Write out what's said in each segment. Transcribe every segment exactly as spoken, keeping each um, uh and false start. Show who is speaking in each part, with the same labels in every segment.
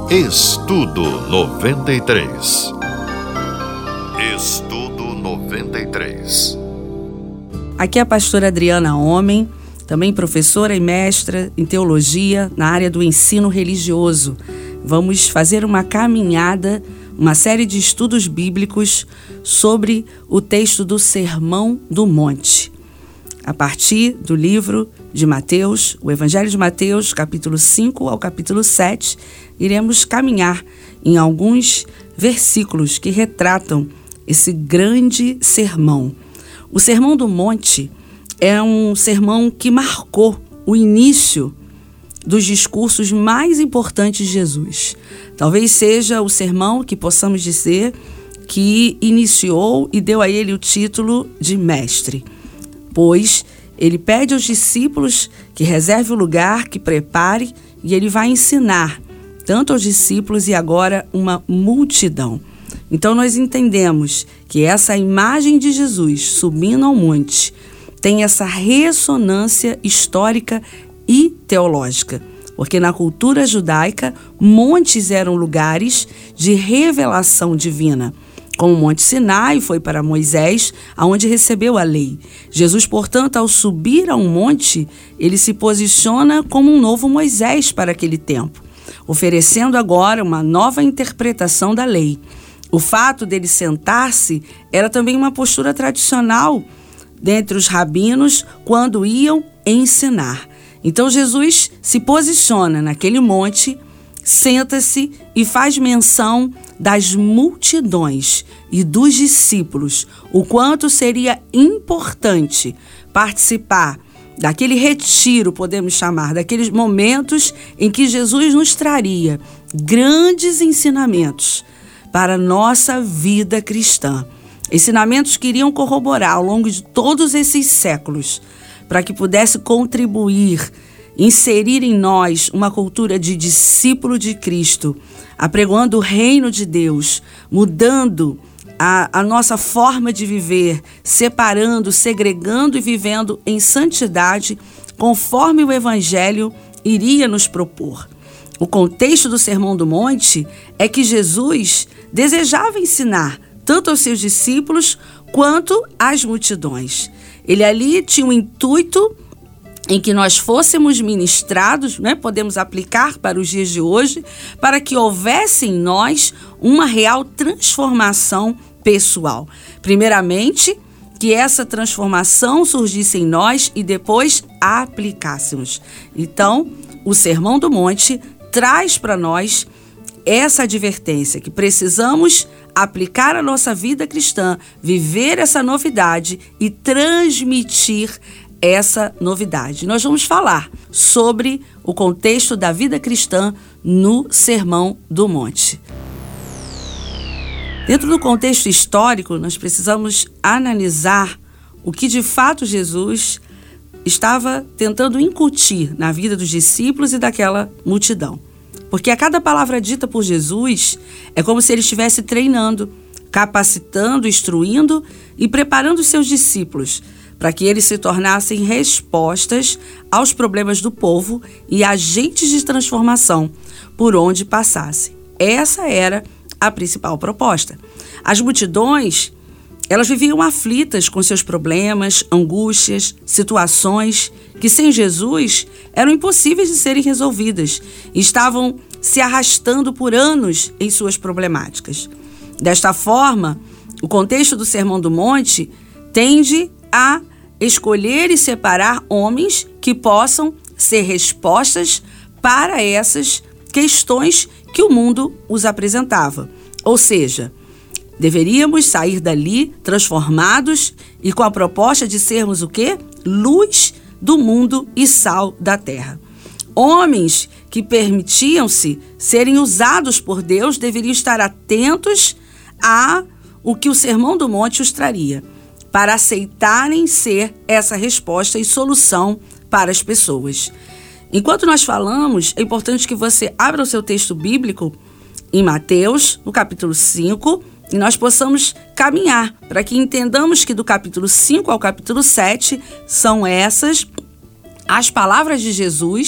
Speaker 1: Estudo noventa e três. Estudo noventa e três.
Speaker 2: Aqui é a pastora Adriana Homem, também professora e mestra em teologia na área do ensino religioso. Vamos fazer uma caminhada, uma série de estudos bíblicos sobre o texto do Sermão do Monte. A partir do livro de Mateus, o Evangelho de Mateus, capítulo cinco ao capítulo sete, iremos caminhar em alguns versículos que retratam esse grande sermão. O Sermão do Monte é um sermão que marcou o início dos discursos mais importantes de Jesus. Talvez seja o sermão que possamos dizer que iniciou e deu a ele o título de mestre, pois ele pede aos discípulos que reserve o lugar, que prepare, e ele vai ensinar tanto aos discípulos e agora uma multidão. Então nós entendemos que essa imagem de Jesus subindo ao monte tem essa ressonância histórica e teológica, porque na cultura judaica, montes eram lugares de revelação divina. Como o Monte Sinai foi para Moisés, aonde recebeu a lei. Jesus, portanto, ao subir a um monte, ele se posiciona como um novo Moisés para aquele tempo, oferecendo agora uma nova interpretação da lei. O fato dele sentar-se era também uma postura tradicional dentre os rabinos quando iam ensinar. Então Jesus se posiciona naquele monte, senta-se e faz menção das multidões e dos discípulos, o quanto seria importante participar daquele retiro, podemos chamar, daqueles momentos em que Jesus nos traria grandes ensinamentos para a nossa vida cristã. Ensinamentos que iriam corroborar ao longo de todos esses séculos, para que pudesse contribuir, inserir em nós uma cultura de discípulo de Cristo, apregoando o reino de Deus, mudando a, a nossa forma de viver, separando, segregando e vivendo em santidade, conforme o Evangelho iria nos propor. O contexto do Sermão do Monte é que Jesus desejava ensinar tanto aos seus discípulos quanto às multidões. Ele ali tinha um intuito em que nós fôssemos ministrados, né, podemos aplicar para os dias de hoje, para que houvesse em nós uma real transformação pessoal. Primeiramente, que essa transformação surgisse em nós e depois a aplicássemos. Então, o Sermão do Monte traz para nós essa advertência, que precisamos aplicar a nossa vida cristã, viver essa novidade e transmitir essa novidade. Nós vamos falar sobre o contexto da vida cristã no Sermão do Monte. Dentro do contexto histórico, nós precisamos analisar o que de fato Jesus estava tentando incutir na vida dos discípulos e daquela multidão. Porque a cada palavra dita por Jesus é como se ele estivesse treinando, capacitando, instruindo e preparando os seus discípulos para que eles se tornassem respostas aos problemas do povo e agentes de transformação por onde passassem. Essa era a principal proposta. As multidões, elas viviam aflitas com seus problemas, angústias, situações que sem Jesus eram impossíveis de serem resolvidas e estavam se arrastando por anos em suas problemáticas. Desta forma, o contexto do Sermão do Monte tende a escolher e separar homens que possam ser respostas para essas questões que o mundo os apresentava. Ou seja, deveríamos sair dali transformados e com a proposta de sermos o quê? Luz do mundo e sal da terra. Homens que permitiam-se serem usados por Deus deveriam estar atentos a o que o Sermão do Monte os traria, para aceitarem ser essa resposta e solução para as pessoas. Enquanto nós falamos, é importante que você abra o seu texto bíblico em Mateus, no capítulo cinco, e nós possamos caminhar para que entendamos que do capítulo cinco ao capítulo sete são essas as palavras de Jesus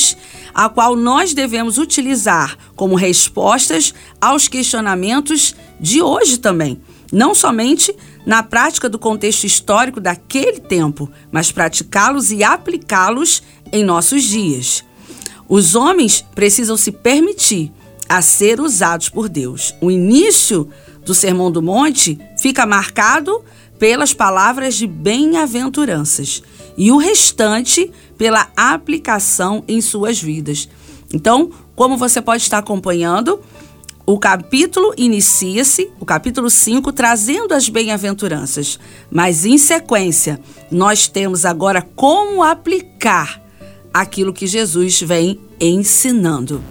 Speaker 2: a qual nós devemos utilizar como respostas aos questionamentos de hoje também. Não somente na prática do contexto histórico daquele tempo, mas praticá-los e aplicá-los em nossos dias. Os homens precisam se permitir a ser usados por Deus. O início do Sermão do Monte fica marcado pelas palavras de bem-aventuranças e o restante pela aplicação em suas vidas. Então, como você pode estar acompanhando, o capítulo inicia-se, o capítulo cinco, trazendo as bem-aventuranças, mas em sequência, nós temos agora como aplicar aquilo que Jesus vem ensinando.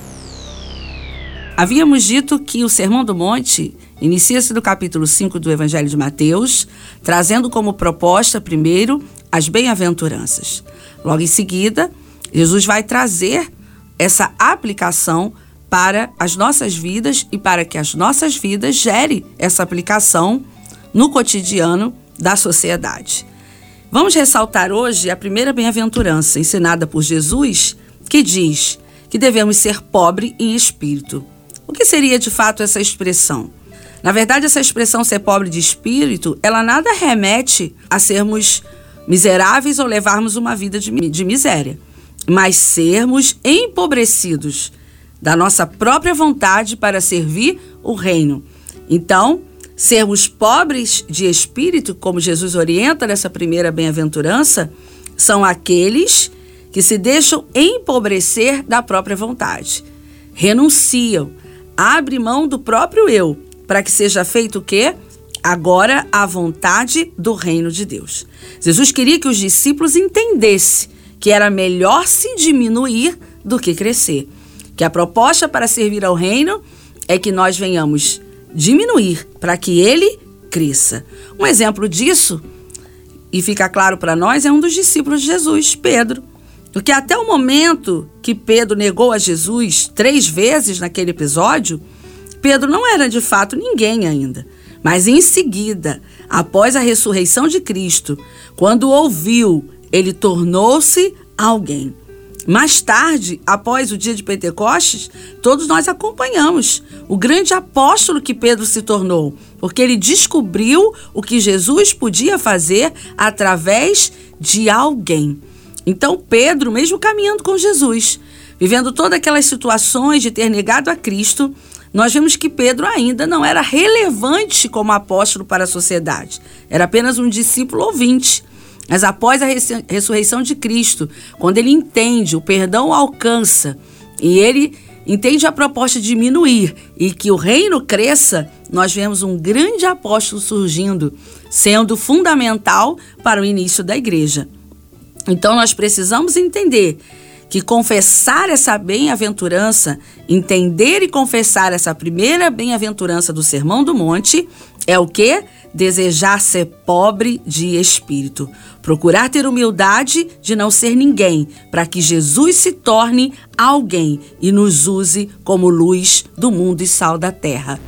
Speaker 2: Havíamos dito que o Sermão do Monte inicia-se no capítulo cinco do Evangelho de Mateus, trazendo como proposta, primeiro, as bem-aventuranças. Logo em seguida, Jesus vai trazer essa aplicação para as nossas vidas e para que as nossas vidas gerem essa aplicação no cotidiano da sociedade. Vamos ressaltar hoje a primeira bem-aventurança ensinada por Jesus, que diz que devemos ser pobres em espírito. O que seria de fato essa expressão? Na verdade, essa expressão ser pobre de espírito, ela nada remete a sermos miseráveis ou levarmos uma vida de, de miséria, mas sermos empobrecidos da nossa própria vontade para servir o reino. Então, sermos pobres de espírito, como Jesus orienta nessa primeira bem-aventurança, são aqueles que se deixam empobrecer da própria vontade, renunciam, abrem mão do próprio eu, para que seja feito o quê? Agora a vontade do reino de Deus. Jesus queria que os discípulos entendessem que era melhor se diminuir do que crescer. Que a proposta para servir ao reino é que nós venhamos diminuir para que ele cresça. Um exemplo disso, e fica claro para nós, é um dos discípulos de Jesus, Pedro. Porque até o momento que Pedro negou a Jesus três vezes naquele episódio, Pedro não era de fato ninguém ainda. Mas em seguida, após a ressurreição de Cristo, quando ouviu, ele tornou-se alguém. Mais tarde, após o dia de Pentecostes, todos nós acompanhamos o grande apóstolo que Pedro se tornou, porque ele descobriu o que Jesus podia fazer através de alguém. Então Pedro, mesmo caminhando com Jesus, vivendo todas aquelas situações de ter negado a Cristo, nós vemos que Pedro ainda não era relevante como apóstolo para a sociedade. Era apenas um discípulo ouvinte. Mas após a ressurreição de Cristo, quando ele entende, o perdão o alcança, e ele entende a proposta de diminuir e que o reino cresça, nós vemos um grande apóstolo surgindo, sendo fundamental para o início da igreja. Então nós precisamos entender que confessar essa bem-aventurança, entender e confessar essa primeira bem-aventurança do Sermão do Monte, é o quê? Desejar ser pobre de espírito. Procurar ter humildade de não ser ninguém, para que Jesus se torne alguém e nos use como luz do mundo e sal da terra.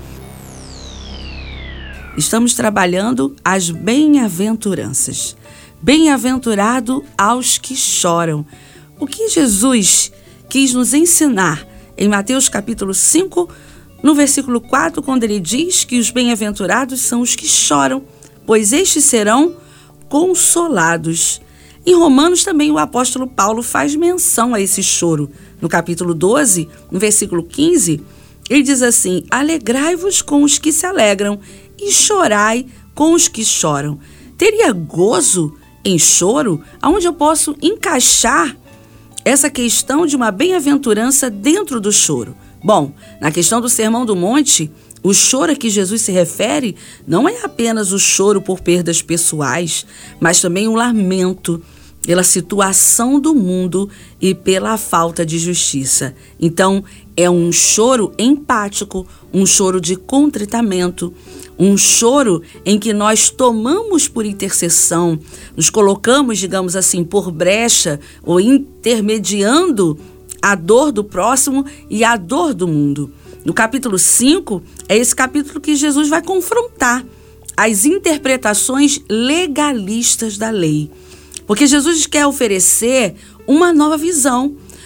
Speaker 2: Estamos trabalhando as bem-aventuranças. Bem-aventurado aos que choram. O que Jesus quis nos ensinar em Mateus capítulo cinco, no versículo quatro, quando ele diz que os bem-aventurados são os que choram, pois estes serão consolados. Em Romanos também o apóstolo Paulo faz menção a esse choro. No capítulo doze, no versículo quinze, ele diz assim: alegrai-vos com os que se alegram e chorai com os que choram. Teria gozo em choro? Aonde eu posso encaixar essa questão de uma bem-aventurança dentro do choro? Bom, na questão do Sermão do Monte, o choro a que Jesus se refere não é apenas o choro por perdas pessoais, mas também o lamento pela situação do mundo e pela falta de justiça. Então, é um choro empático, um choro de contritamento, um choro em que nós tomamos por intercessão, nos colocamos, digamos assim, por brecha ou intermediando a dor do próximo e a dor do mundo. No capítulo cinco, é esse capítulo que Jesus vai confrontar as interpretações legalistas da lei. Porque Jesus quer oferecer uma nova visão,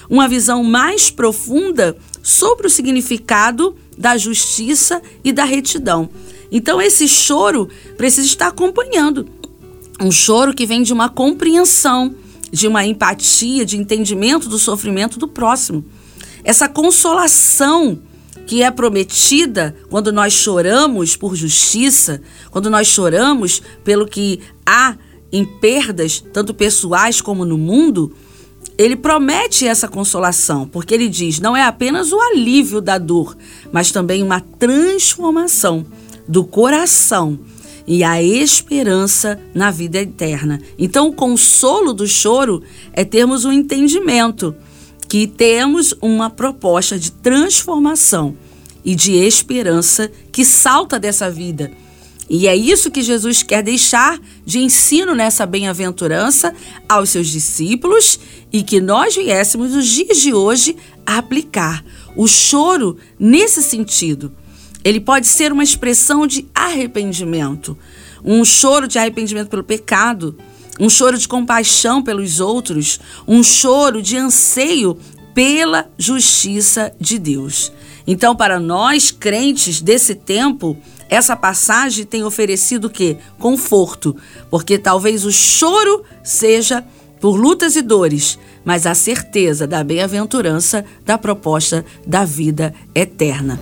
Speaker 2: uma visão mais profunda sobre o significado da justiça e da retidão. Então esse choro precisa estar acompanhando. Um choro que vem de uma compreensão, de uma empatia, de entendimento do sofrimento do próximo. Essa consolação que é prometida quando nós choramos por justiça, quando nós choramos pelo que há em perdas, tanto pessoais como no mundo, ele promete essa consolação, porque ele diz, não é apenas o alívio da dor, mas também uma transformação do coração e a esperança na vida eterna. Então, o consolo do choro é termos um entendimento que temos uma proposta de transformação e de esperança que salta dessa vida. E é isso que Jesus quer deixar de ensino nessa bem-aventurança aos seus discípulos e que nós viéssemos nos dias de hoje a aplicar. O choro, nesse sentido, ele pode ser uma expressão de arrependimento, um choro de arrependimento pelo pecado, um choro de compaixão pelos outros, um choro de anseio pela justiça de Deus. Então, para nós, crentes desse tempo, essa passagem tem oferecido o quê? Conforto, porque talvez o choro seja por lutas e dores, mas a certeza da bem-aventurança da proposta da vida eterna.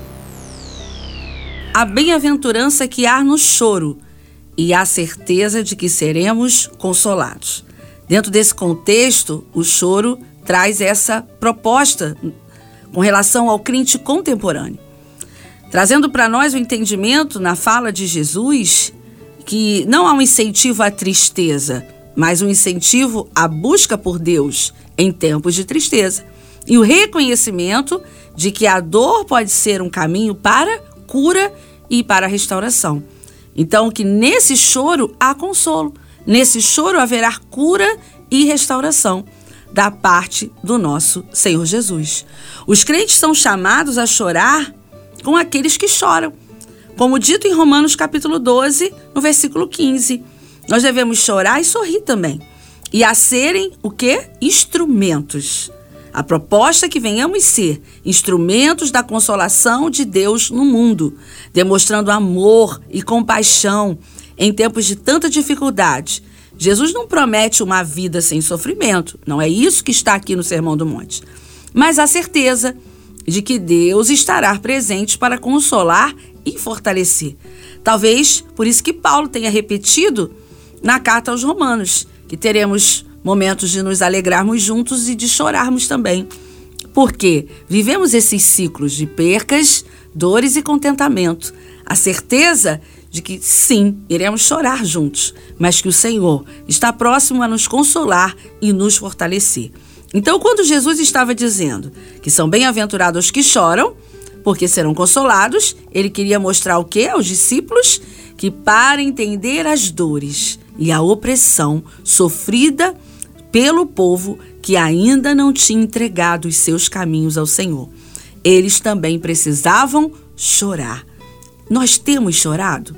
Speaker 2: A bem-aventurança que há no choro e a certeza de que seremos consolados. Dentro desse contexto, o choro traz essa proposta com relação ao crente contemporâneo, trazendo para nós o entendimento na fala de Jesus que não há um incentivo à tristeza, mas um incentivo à busca por Deus em tempos de tristeza e o reconhecimento de que a dor pode ser um caminho para cura e para restauração. Então, que nesse choro há consolo, nesse choro haverá cura e restauração da parte do nosso Senhor Jesus. Os crentes são chamados a chorar com aqueles que choram. Como dito em Romanos capítulo doze, no versículo quinze. Nós devemos chorar e sorrir também. E a serem o quê? Instrumentos. A proposta é que venhamos ser instrumentos da consolação de Deus no mundo, demonstrando amor e compaixão em tempos de tanta dificuldade. Jesus não promete uma vida sem sofrimento, não é isso que está aqui no Sermão do Monte, mas a certeza de que Deus estará presente para consolar e fortalecer. Talvez por isso que Paulo tenha repetido na carta aos Romanos, que teremos momentos de nos alegrarmos juntos e de chorarmos também. Porque vivemos esses ciclos de percas, dores e contentamento. A certeza de que sim, iremos chorar juntos, mas que o Senhor está próximo a nos consolar e nos fortalecer. Então, quando Jesus estava dizendo que são bem-aventurados os que choram, porque serão consolados, ele queria mostrar o quê aos discípulos? Que para entender as dores e a opressão sofrida pelo povo que ainda não tinha entregado os seus caminhos ao Senhor, eles também precisavam chorar. Nós temos chorado?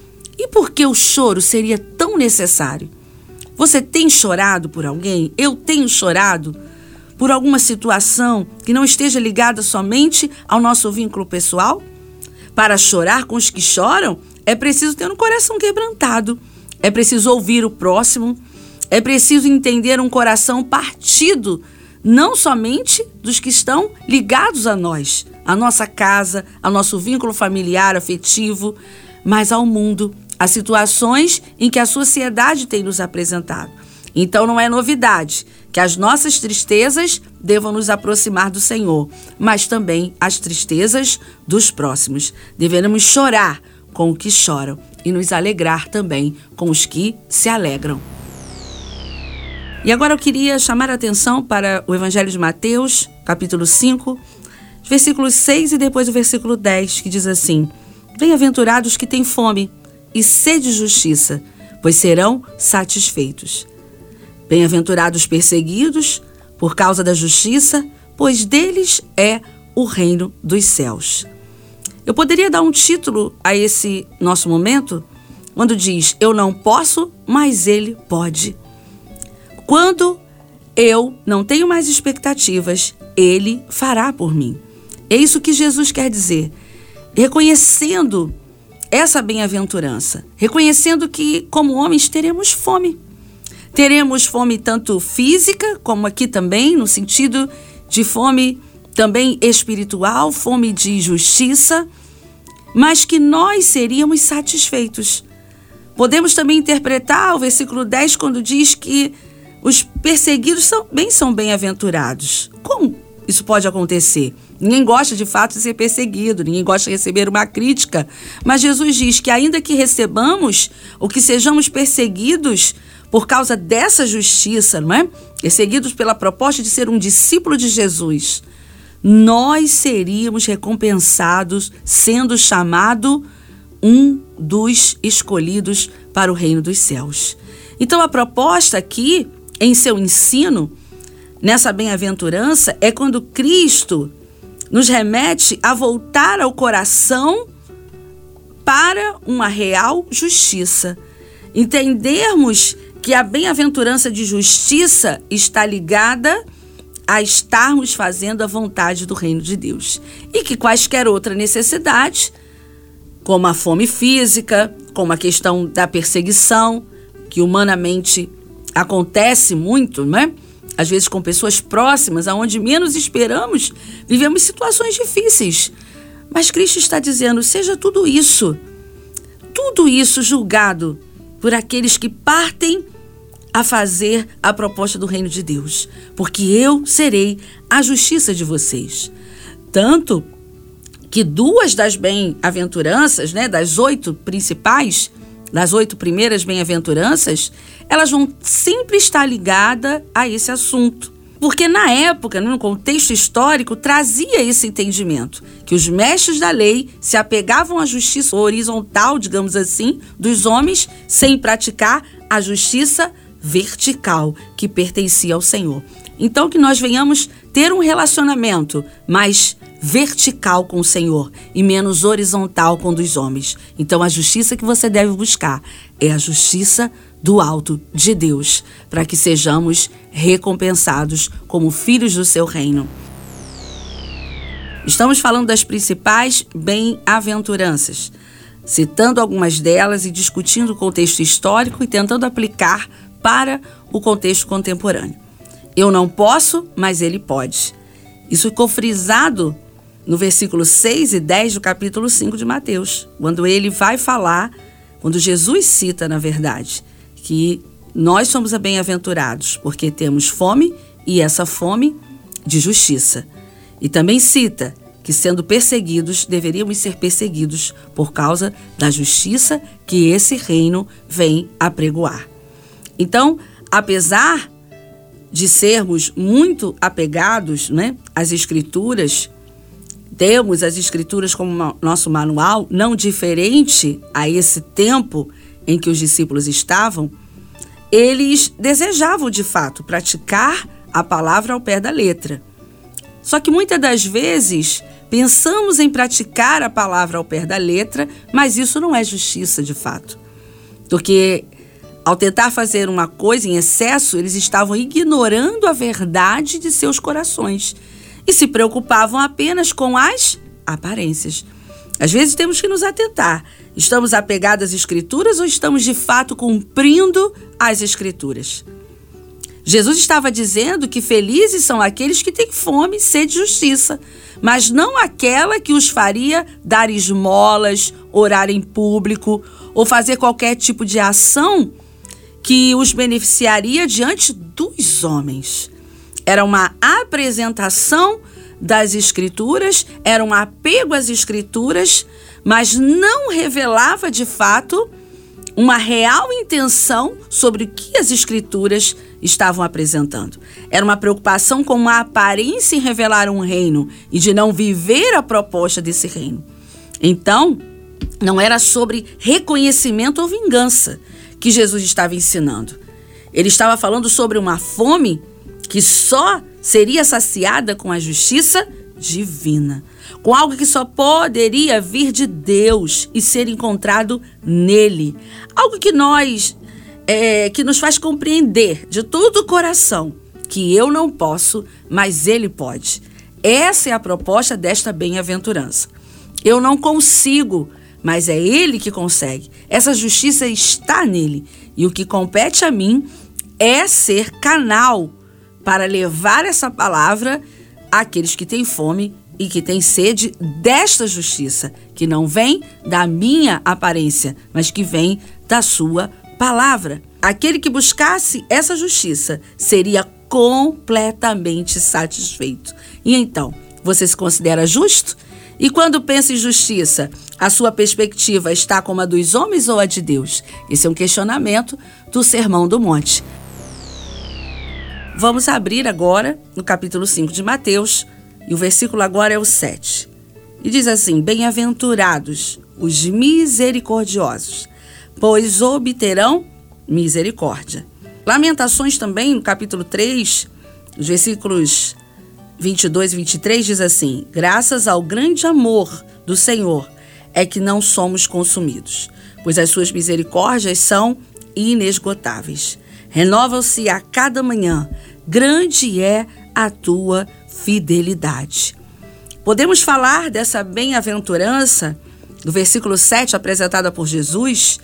Speaker 2: E por que o choro seria tão necessário? Você tem chorado por alguém? Eu tenho chorado por alguma situação que não esteja ligada somente ao nosso vínculo pessoal? Para chorar com os que choram, é preciso ter um coração quebrantado, é preciso ouvir o próximo, é preciso entender um coração partido, não somente dos que estão ligados a nós, a nossa casa, ao nosso vínculo familiar, afetivo, mas ao mundo, as situações em que a sociedade tem nos apresentado. Então não é novidade que as nossas tristezas devam nos aproximar do Senhor, mas também as tristezas dos próximos. Devemos chorar com os que choram e nos alegrar também com os que se alegram. E agora eu queria chamar a atenção para o Evangelho de Mateus, capítulo cinco, versículos seis e depois o versículo dez, que diz assim: Bem-aventurados que têm fome e sede de justiça, pois serão satisfeitos. Bem-aventurados perseguidos por causa da justiça, pois deles é o reino dos céus. Eu poderia dar um título a esse nosso momento, quando diz, eu não posso, mas ele pode. Quando eu não tenho mais expectativas, Ele fará por mim. É isso que Jesus quer dizer, reconhecendo essa bem-aventurança, reconhecendo que, como homens, teremos fome. Teremos fome tanto física, como aqui também, no sentido de fome também espiritual, fome de justiça, mas que nós seríamos satisfeitos. Podemos também interpretar o versículo dez quando diz que os perseguidos também são bem-aventurados. Como isso pode acontecer? Ninguém gosta de fato de ser perseguido, ninguém gosta de receber uma crítica, mas Jesus diz que ainda que recebamos ou que sejamos perseguidos por causa dessa justiça, não é? Perseguidos pela proposta de ser um discípulo de Jesus, nós seríamos recompensados sendo chamado um dos escolhidos para o reino dos céus. Então a proposta aqui, em seu ensino, nessa bem-aventurança, é quando Cristo nos remete a voltar ao coração para uma real justiça. Entendermos que a bem-aventurança de justiça está ligada a estarmos fazendo a vontade do reino de Deus. E que quaisquer outra necessidade, como a fome física, como a questão da perseguição, que humanamente acontece muito, não é? Às vezes com pessoas próximas, aonde menos esperamos, vivemos situações difíceis. Mas Cristo está dizendo, seja tudo isso, tudo isso julgado por aqueles que partem a fazer a proposta do reino de Deus, porque eu serei a justiça de vocês. Tanto que duas das bem-aventuranças, né, das oito principais, das oito primeiras bem-aventuranças, elas vão sempre estar ligadas a esse assunto. Porque na época, no contexto histórico, trazia esse entendimento, que os mestres da lei se apegavam à justiça horizontal, digamos assim, dos homens, sem praticar a justiça vertical, que pertencia ao Senhor. Então que nós venhamos ter um relacionamento mais vertical com o Senhor e menos horizontal com o dos homens. Então a justiça que você deve buscar é a justiça do alto de Deus, para que sejamos recompensados como filhos do seu reino. Estamos falando das principais bem-aventuranças, citando algumas delas e discutindo o contexto histórico e tentando aplicar para o contexto contemporâneo. Eu não posso, mas ele pode. Isso ficou frisado no versículo seis e dez do capítulo cinco de Mateus, quando ele vai falar, quando Jesus cita, na verdade, que nós somos bem-aventurados porque temos fome e essa fome de justiça. E também cita que, sendo perseguidos, deveríamos ser perseguidos por causa da justiça que esse reino vem apregoar. Então, apesar de sermos muito apegados, né, às Escrituras, temos as Escrituras como nosso manual, não diferente a esse tempo em que os discípulos estavam, eles desejavam, de fato, praticar a palavra ao pé da letra. Só que muitas das vezes pensamos em praticar a palavra ao pé da letra, mas isso não é justiça, de fato. Porque ao tentar fazer uma coisa em excesso, eles estavam ignorando a verdade de seus corações e se preocupavam apenas com as aparências. Às vezes temos que nos atentar. Estamos apegados às Escrituras ou estamos de fato cumprindo as Escrituras? Jesus estava dizendo que felizes são aqueles que têm fome e sede de justiça, mas não aquela que os faria dar esmolas, orar em público ou fazer qualquer tipo de ação que os beneficiaria diante dos homens. Era uma apresentação das Escrituras, era um apego às Escrituras, mas não revelava de fato uma real intenção sobre o que as Escrituras estavam apresentando. Era uma preocupação com uma aparência em revelar um reino e de não viver a proposta desse reino. Então, não era sobre reconhecimento ou vingança que Jesus estava ensinando. Ele estava falando sobre uma fome que só seria saciada com a justiça divina, com algo que só poderia vir de Deus e ser encontrado nele. Algo que nós, é, que nos faz compreender de todo o coração que eu não posso, mas ele pode. Essa é a proposta desta bem-aventurança. Eu não consigo, mas é ele que consegue. Essa justiça está nele. E o que compete a mim é ser canal para levar essa palavra àqueles que têm fome e que têm sede desta justiça, que não vem da minha aparência, mas que vem da sua palavra. Aquele que buscasse essa justiça seria completamente satisfeito. E então, você se considera justo? E quando pensa em justiça, a sua perspectiva está como a dos homens ou a de Deus? Esse é um questionamento do Sermão do Monte. Vamos abrir agora no capítulo cinco de Mateus, e o versículo agora é o sete. E diz assim: bem-aventurados os misericordiosos, pois obterão misericórdia. Lamentações também, no capítulo três, os versículos vinte e dois e vinte e três, diz assim: graças ao grande amor do Senhor é que não somos consumidos, pois as suas misericórdias são inesgotáveis. Renovam-se a cada manhã, grande é a tua fidelidade. Podemos falar dessa bem-aventurança, do versículo sete, apresentada por Jesus,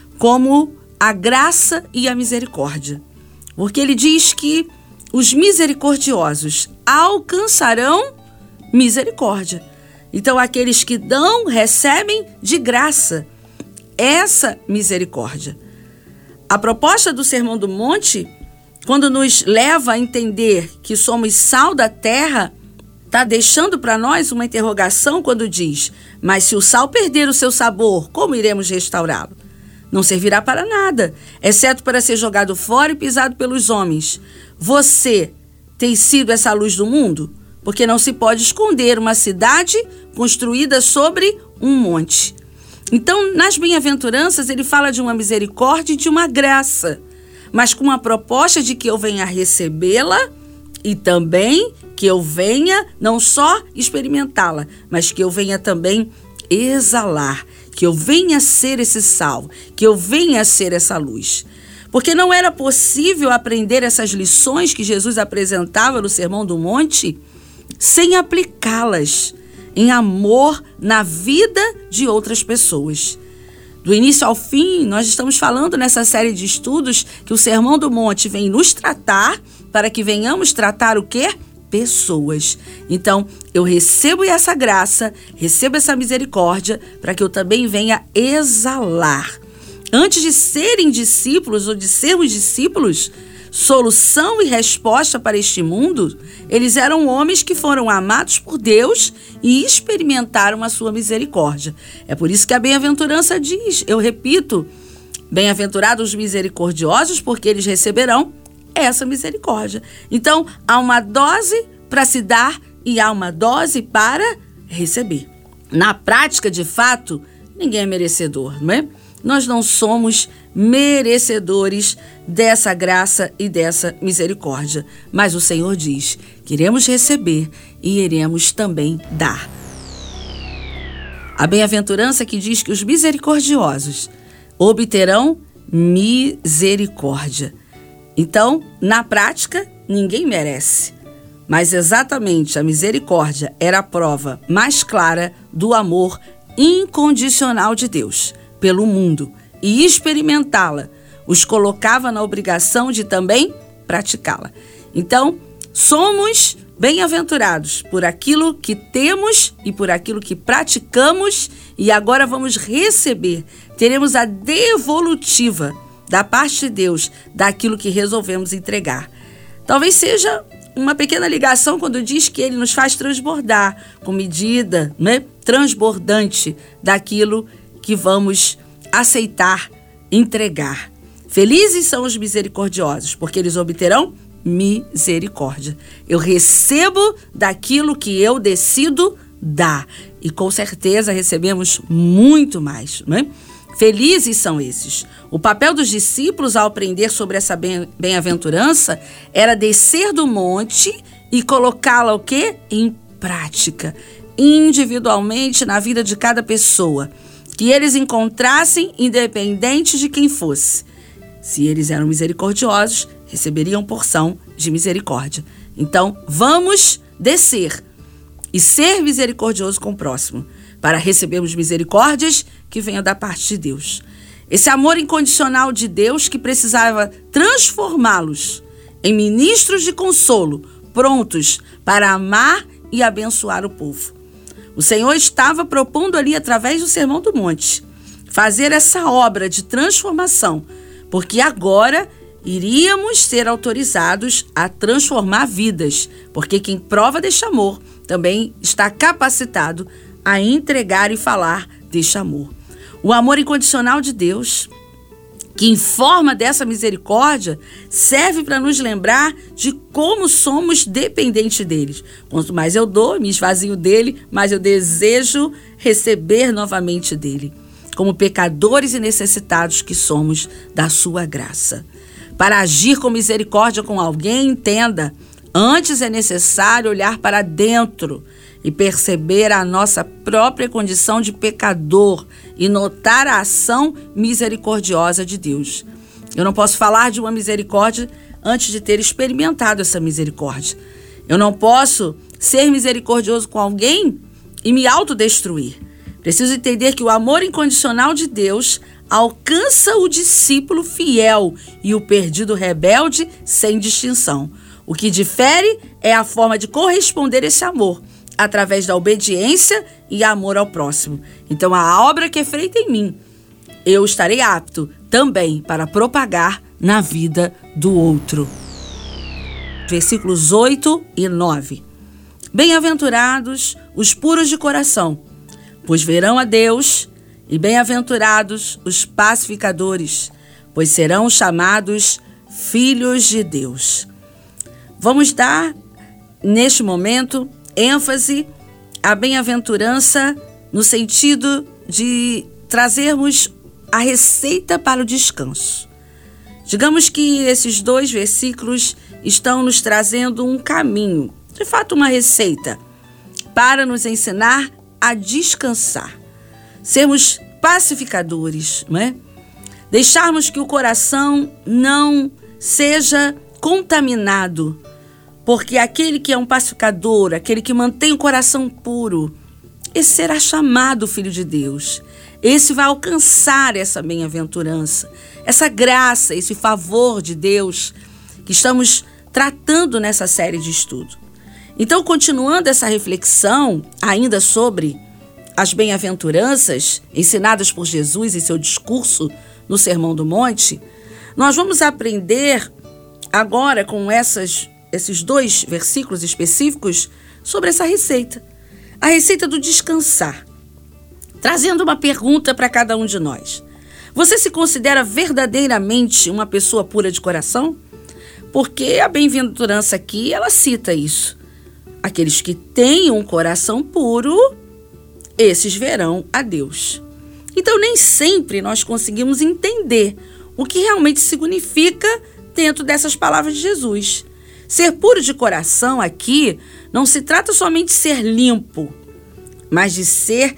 Speaker 2: como a graça e a misericórdia. Porque ele diz que os misericordiosos alcançarão misericórdia. Então, aqueles que dão, recebem de graça essa misericórdia. A proposta do Sermão do Monte, quando nos leva a entender que somos sal da terra, está deixando para nós uma interrogação quando diz: mas se o sal perder o seu sabor, como iremos restaurá-lo? Não servirá para nada, exceto para ser jogado fora e pisado pelos homens. Você tem sido essa luz do mundo? Porque não se pode esconder uma cidade construída sobre um monte. Então, nas bem-aventuranças, ele fala de uma misericórdia e de uma graça, mas com a proposta de que eu venha recebê-la e também que eu venha não só experimentá-la, mas que eu venha também exalar, que eu venha ser esse sal, que eu venha ser essa luz. Porque não era possível aprender essas lições que Jesus apresentava no Sermão do Monte sem aplicá-las em amor na vida de outras pessoas. Do início ao fim, nós estamos falando nessa série de estudos que o Sermão do Monte vem nos tratar para que venhamos tratar o quê? Pessoas. Então, eu recebo essa graça, recebo essa misericórdia para que eu também venha exalar. Antes de serem discípulos ou de sermos discípulos, solução e resposta para este mundo, eles eram homens que foram amados por Deus e experimentaram a sua misericórdia. É por isso que a bem-aventurança diz, eu repito, bem-aventurados os misericordiosos, porque eles receberão essa misericórdia. Então, há uma dose para se dar e há uma dose para receber. Na prática, de fato, ninguém é merecedor, não é? Nós não somos merecedores dessa graça e dessa misericórdia. Mas o Senhor diz que iremos receber e iremos também dar. A bem-aventurança que diz que os misericordiosos obterão misericórdia. Então, na prática, ninguém merece. Mas exatamente a misericórdia era a prova mais clara do amor incondicional de Deus pelo mundo, e experimentá-la os colocava na obrigação de também praticá-la. Então, somos bem-aventurados por aquilo que temos e por aquilo que praticamos, e agora vamos receber, teremos a devolutiva da parte de Deus daquilo que resolvemos entregar. Talvez seja uma pequena ligação quando diz que ele nos faz transbordar com medida, né, transbordante daquilo que vamos aceitar, entregar. Felizes são os misericordiosos, porque eles obterão misericórdia. Eu recebo daquilo que eu decido dar. E com certeza recebemos muito mais, não é? Felizes são esses. O papel dos discípulos ao aprender sobre essa bem-aventurança era descer do monte e colocá-la o quê? Em prática, individualmente na vida de cada pessoa, que eles encontrassem independente de quem fosse. Se eles eram misericordiosos, receberiam porção de misericórdia. Então, vamos descer e ser misericordioso com o próximo, para recebermos misericórdias que venham da parte de Deus. Esse amor incondicional de Deus que precisava transformá-los em ministros de consolo, prontos para amar e abençoar o povo. O Senhor estava propondo ali, através do Sermão do Monte, fazer essa obra de transformação, porque agora iríamos ser autorizados a transformar vidas, porque quem prova deste amor também está capacitado a entregar e falar deste amor. O amor incondicional de Deus, que em forma dessa misericórdia, serve para nos lembrar de como somos dependentes deles. Quanto mais eu dou, me esvazio dele, mais eu desejo receber novamente dele, como pecadores e necessitados que somos da sua graça. Para agir com misericórdia com alguém, entenda, antes é necessário olhar para dentro e perceber a nossa própria condição de pecador e notar a ação misericordiosa de Deus. Eu não posso falar de uma misericórdia antes de ter experimentado essa misericórdia. Eu não posso ser misericordioso com alguém e me autodestruir. Preciso entender que o amor incondicional de Deus alcança o discípulo fiel e o perdido rebelde sem distinção. O que difere é a forma de corresponder esse amor, através da obediência e amor ao próximo. Então, a obra que é feita em mim, eu estarei apto também para propagar na vida do outro. Versículos oito e nove. Bem-aventurados os puros de coração, pois verão a Deus, e bem-aventurados os pacificadores, pois serão chamados filhos de Deus. Vamos dar, neste momento, ênfase à bem-aventurança no sentido de trazermos a receita para o descanso. Digamos que esses dois versículos estão nos trazendo um caminho, de fato uma receita, para nos ensinar a descansar. Sermos pacificadores, não é? Deixarmos que o coração não seja contaminado, porque aquele que é um pacificador, aquele que mantém o coração puro, esse será chamado filho de Deus. Esse vai alcançar essa bem-aventurança, essa graça, esse favor de Deus que estamos tratando nessa série de estudo. Então, continuando essa reflexão ainda sobre as bem-aventuranças ensinadas por Jesus em seu discurso no Sermão do Monte, nós vamos aprender agora com essas, esses dois versículos específicos sobre essa receita. A receita do descansar. Trazendo uma pergunta para cada um de nós. Você se considera verdadeiramente uma pessoa pura de coração? Porque a bem-aventurança aqui, ela cita isso. Aqueles que têm um coração puro, esses verão a Deus. Então, nem sempre nós conseguimos entender o que realmente significa dentro dessas palavras de Jesus. Ser puro de coração aqui não se trata somente de ser limpo, mas de ser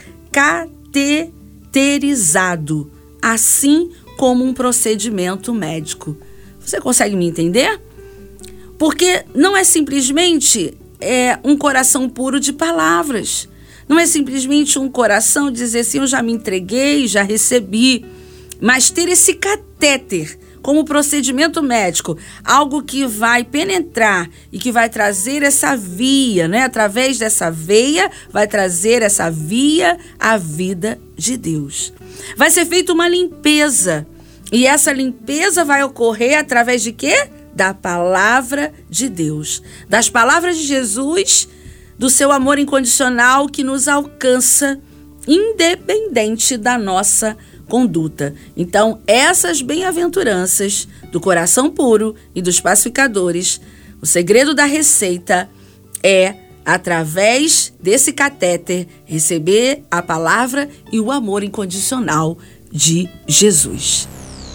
Speaker 2: cateterizado, assim como um procedimento médico. Você consegue me entender? Porque não é simplesmente é, um coração puro de palavras. Não é simplesmente um coração dizer assim, eu já me entreguei, já recebi. Mas ter esse catéter como procedimento médico, algo que vai penetrar e que vai trazer essa via, né? Através dessa veia, vai trazer essa via à vida de Deus. Vai ser feita uma limpeza. E essa limpeza vai ocorrer através de quê? Da palavra de Deus. Das palavras de Jesus, do seu amor incondicional que nos alcança, independente da nossa conduta. Então, essas bem-aventuranças do coração puro e dos pacificadores, o segredo da receita é, através desse catéter, receber a palavra e o amor incondicional de Jesus.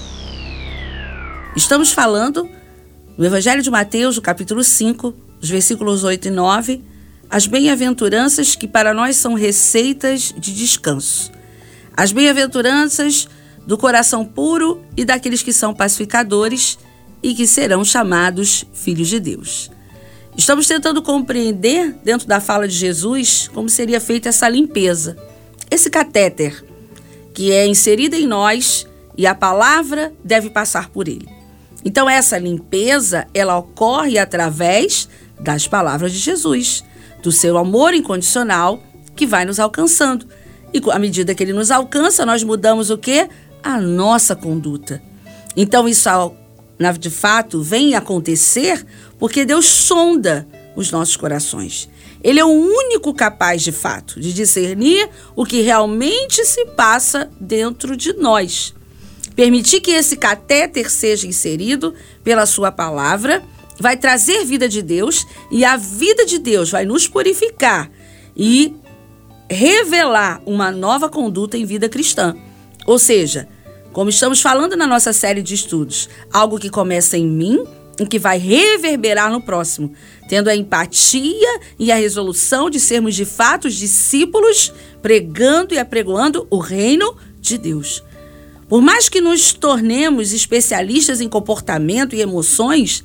Speaker 2: Estamos falando no Evangelho de Mateus, no capítulo cinco, os versículos oito e nove, as bem-aventuranças que para nós são receitas de descanso. As bem-aventuranças do coração puro e daqueles que são pacificadores e que serão chamados filhos de Deus. Estamos tentando compreender, dentro da fala de Jesus, como seria feita essa limpeza. Esse catéter, que é inserido em nós e a palavra deve passar por ele. Então, essa limpeza, ela ocorre através das palavras de Jesus, do seu amor incondicional que vai nos alcançando. E à medida que ele nos alcança, nós mudamos o quê? A nossa conduta. Então, isso, de fato, vem acontecer porque Deus sonda os nossos corações. Ele é o único capaz, de fato, de discernir o que realmente se passa dentro de nós. Permitir que esse catéter seja inserido pela sua palavra vai trazer vida de Deus, e a vida de Deus vai nos purificar e revelar uma nova conduta em vida cristã. Ou seja, como estamos falando na nossa série de estudos, algo que começa em mim e que vai reverberar no próximo, tendo a empatia e a resolução de sermos de fato discípulos, pregando e apregoando o reino de Deus. Por mais que nos tornemos especialistas em comportamento e emoções,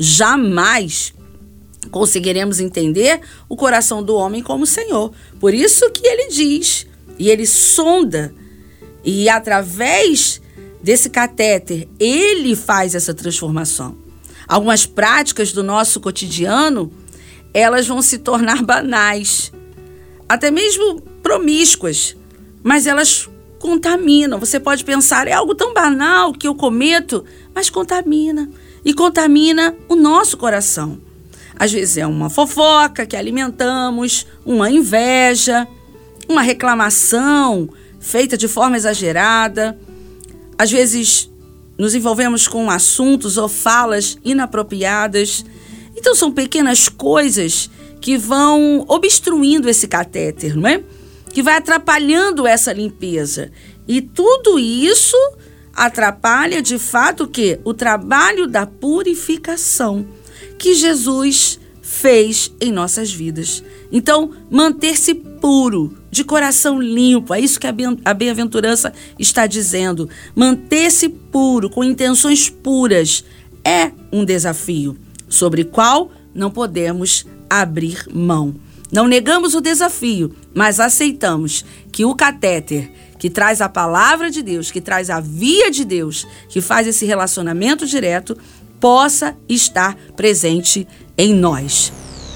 Speaker 2: jamais conseguiremos entender o coração do homem como o Senhor. Por isso que ele diz, e ele sonda, e através desse catéter, ele faz essa transformação. Algumas práticas do nosso cotidiano, elas vão se tornar banais, até mesmo promíscuas, mas elas contaminam. Você pode pensar, é algo tão banal que eu cometo, mas contamina. E contamina o nosso coração. Às vezes é uma fofoca que alimentamos, uma inveja, uma reclamação feita de forma exagerada. Às vezes nos envolvemos com assuntos ou falas inapropriadas. Então são pequenas coisas que vão obstruindo esse catéter, não é? Que vai atrapalhando essa limpeza. E tudo isso atrapalha, de fato, o quê? O trabalho da purificação que Jesus fez em nossas vidas. Então, manter-se puro, de coração limpo, é isso que a bem-aventurança está dizendo. Manter-se puro, com intenções puras, é um desafio, sobre o qual não podemos abrir mão. Não negamos o desafio, mas aceitamos que o catéter, que traz a palavra de Deus, que traz a via de Deus, que faz esse relacionamento direto, possa estar presente em nós.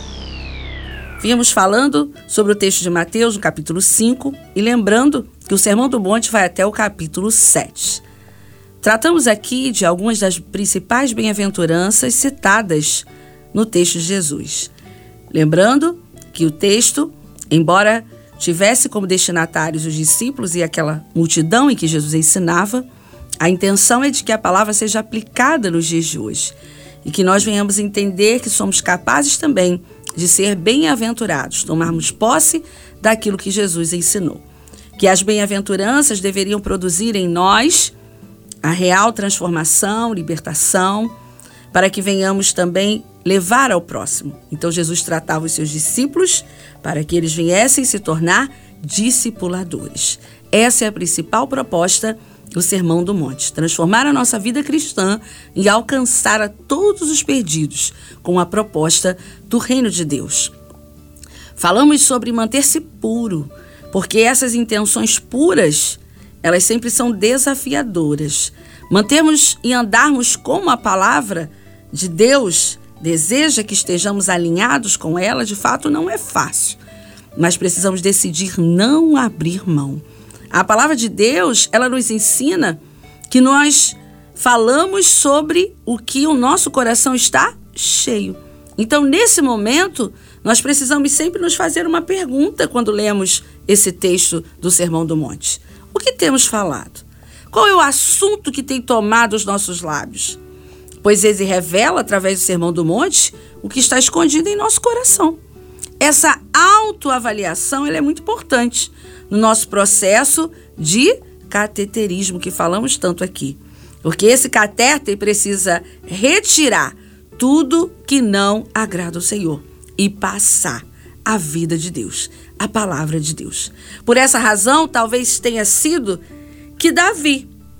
Speaker 2: Vimos falando sobre o texto de Mateus, no capítulo cinco, e lembrando que o Sermão do Monte vai até o capítulo sete. Tratamos aqui de algumas das principais bem-aventuranças citadas no texto de Jesus. Lembrando que o texto, embora tivesse como destinatários os discípulos e aquela multidão em que Jesus ensinava, a intenção é de que a palavra seja aplicada nos dias de hoje e que nós venhamos entender que somos capazes também de ser bem-aventurados, tomarmos posse daquilo que Jesus ensinou. Que as bem-aventuranças deveriam produzir em nós a real transformação, libertação, para que venhamos também levar ao próximo. Então Jesus tratava os seus discípulos para que eles viessem se tornar discipuladores. Essa é a principal proposta do Sermão do Monte, transformar a nossa vida cristã e alcançar a todos os perdidos com a proposta do reino de Deus. Falamos sobre manter-se puro, porque essas intenções puras, elas sempre são desafiadoras. Mantermos e andarmos como a palavra de Deus deseja que estejamos alinhados com ela, de fato não é fácil, mas precisamos decidir não abrir mão. A palavra de Deus, ela nos ensina que nós falamos sobre o que o nosso coração está cheio. Então, nesse momento, nós precisamos sempre nos fazer uma pergunta quando lemos esse texto do Sermão do Monte. O que temos falado? Qual é o assunto que tem tomado os nossos lábios? Pois ele revela, através do Sermão do Monte, o que está escondido em nosso coração. Essa autoavaliação ela é muito importante no nosso processo de cateterismo, que falamos tanto aqui. Porque esse catéter precisa retirar tudo que não agrada ao Senhor e passar a vida de Deus, a palavra de Deus. Por essa razão, talvez tenha sido que Davi,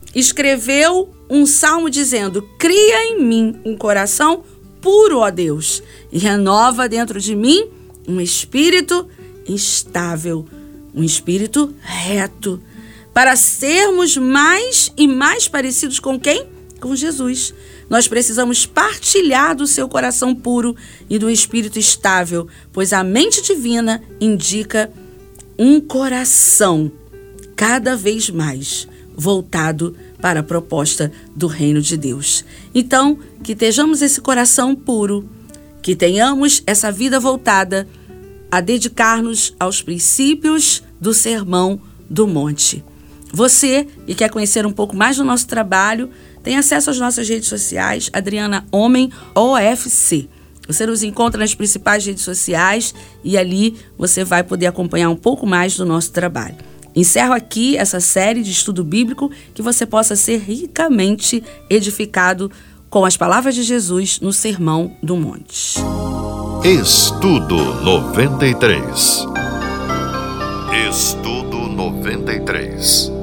Speaker 2: escreveu um salmo dizendo: cria em mim um coração puro, ó Deus, e renova dentro de mim um espírito instável, um espírito reto, para sermos mais e mais parecidos com quem? Com Jesus. Nós precisamos partilhar do seu coração puro e do espírito estável, pois a mente divina indica um coração cada vez mais voltado para a proposta do reino de Deus. Então, que tenhamos esse coração puro, que tenhamos essa vida voltada a dedicar-nos aos princípios do Sermão do Monte. Você que quer conhecer um pouco mais do nosso trabalho, tem acesso às nossas redes sociais, Adriana Homem O F C. Você nos encontra nas principais redes sociais e ali você vai poder acompanhar um pouco mais do nosso trabalho. Encerro aqui essa série de estudo bíblico, que você possa ser ricamente edificado com as palavras de Jesus no Sermão do Monte.
Speaker 1: Estudo noventa e três. Estudo noventa e três.